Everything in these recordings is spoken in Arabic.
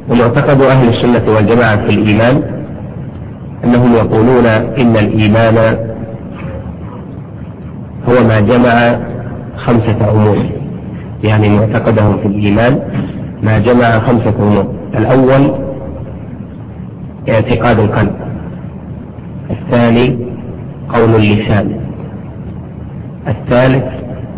ومعتقد أهل السنة والجماعة في الإيمان أنهم يقولون إن الإيمان هو ما جمع 5 أمور، يعني معتقدهم في الإيمان ما جمع 5 أمور. الأول اعتقاد القلب، الثاني قول اللسان، الثالث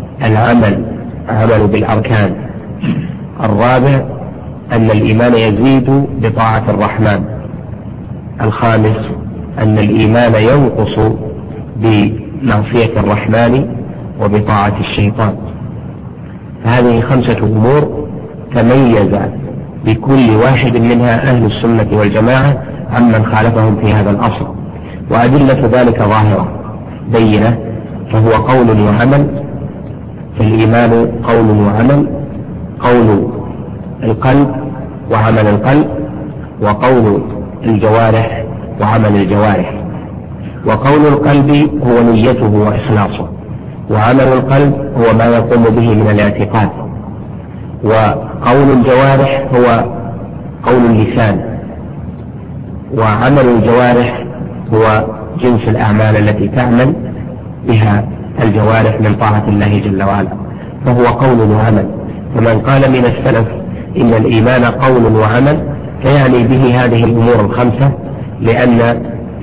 عمل بالأركان، الرابع أن الإيمان يزيد بطاعة الرحمن، الخامس أن الإيمان ينقص بمعصية الرحمن وبطاعة الشيطان. هذه 5 أمور تميز بكل واحد منها أهل السنة والجماعة عمن خالفهم في هذا الأصل، وأدلة ذلك ظاهرة بينة، فهو قول وعمل. فالإيمان قول وعمل، قول القلب وعمل القلب، وقول الجوارح وعمل الجوارح. وقول القلب هو نيته وإخلاصه، وعمل القلب هو ما يقوم به من الاعتقاد، وقول الجوارح هو قول اللسان، وعمل الجوارح هو جنس الأعمال التي تعمل بها الجوارح من طاعة الله جل وعلا، فهو قول وعمل. فمن قال من السلف إن الإيمان قول وعمل فيعني به هذه الأمور ال5، لأن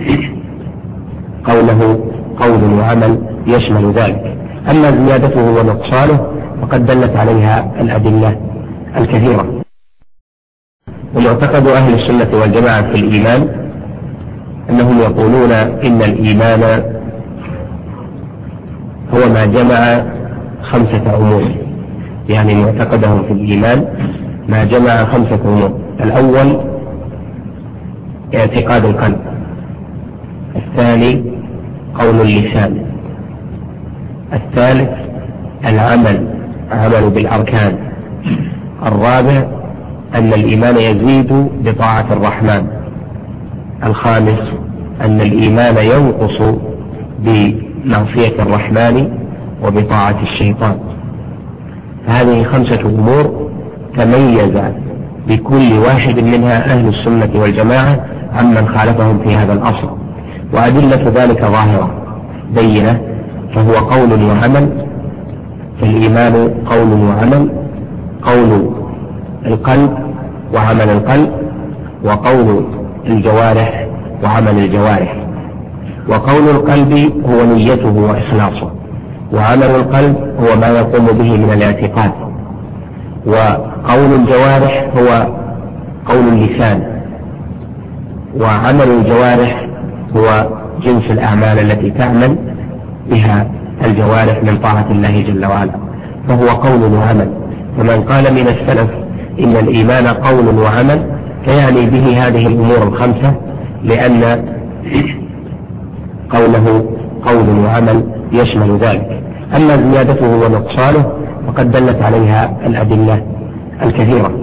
قوله قول وعمل يشمل ذلك. أما زيادته ونقصانه فقد دلت عليها الأدلة الكثيرة. ومعتقد أهل السنة والجماعة في الإيمان أنهم يقولون إن الإيمان هو ما جمع 5 أمور، يعني معتقدهم في الإيمان ما جمع 5 أمور. الأول اعتقاد القلب، الثاني قول اللسان، الثالث عمل بالأركان، الرابع أن الإيمان يزيد بطاعة الرحمن، الخامس أن الإيمان ينقص بمعصية الرحمن وبطاعة الشيطان. هذه 5 أمور تميز بكل واحد منها أهل السنة والجماعة عمن خالفهم في هذا الأصل، وأدلة ذلك ظاهرة بينة، فهو قول وعمل. فالإيمان قول وعمل، قول القلب وعمل القلب، وقول الجوارح وعمل الجوارح. وقول القلب هو نيته وإخلاصه، وعمل القلب هو ما يقوم به من الاعتقاد، وقول الجوارح هو قول اللسان، وعمل الجوارح هو جنس الأعمال التي تعمل بها الجوارح من طاعة الله جل وعلا، فهو قول وعمل. فمن قال من السلف إن الإيمان قول وعمل فيعني به هذه الأمور ال5، لأن قوله قول وعمل يشمل ذلك. أما زيادته ونقصانه فقد دلت عليها الأدلة الكثيرة.